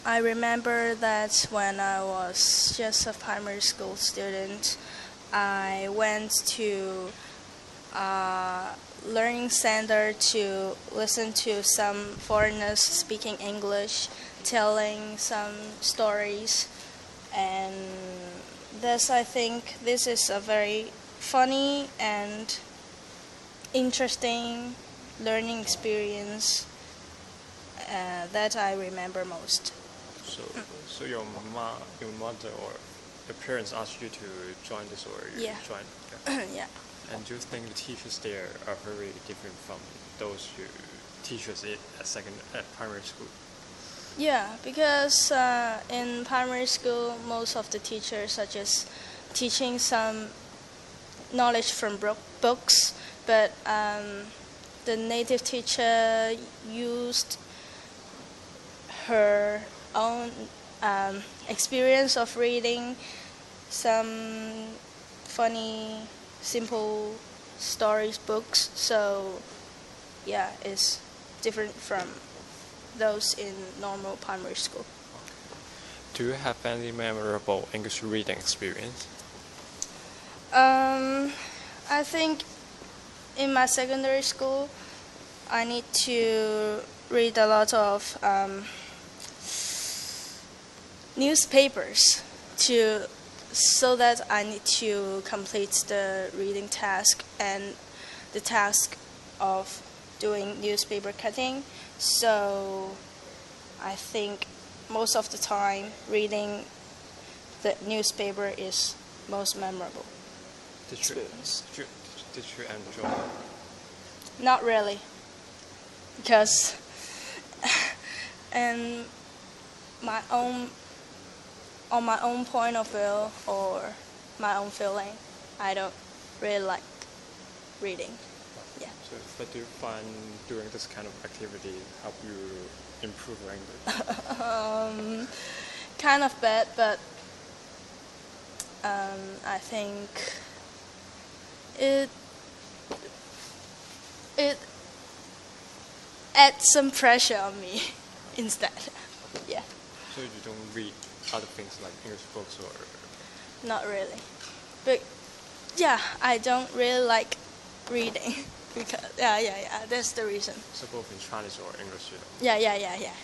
I remember that when I was just a primary school student, I went to a learning center to listen to some foreigners speaking English, telling some stories, and I think this is a very funny and interesting learning experience that I remember most. So your mother or your parents asked you to join this, or you Yeah. joined? Yeah. And do you think the teachers there are very different from those who teachers at primary school? Yeah, because in primary school, most of the teachers are just teaching some knowledge from books, but the native teacher used her own experience of reading some funny, simple stories books. So yeah, it's different from those in normal primary school. Do you have any memorable English reading experience? I think in my secondary school, I need to read a lot of newspapers so that I need to complete the reading task and the task of doing newspaper cutting. So I think most of the time reading the newspaper is most memorable experience. Did you enjoy? Not really, because in on my own point of view or my own feeling, I don't really like reading. Yeah. So, but do you find doing this kind of activity help you improve your English? Kind of bad, but I think it adds some pressure on me instead. Yeah. So you don't read other things like English books or? Not really. But yeah, I don't really like reading because yeah, that's the reason. So both in Chinese or English, you know? Yeah.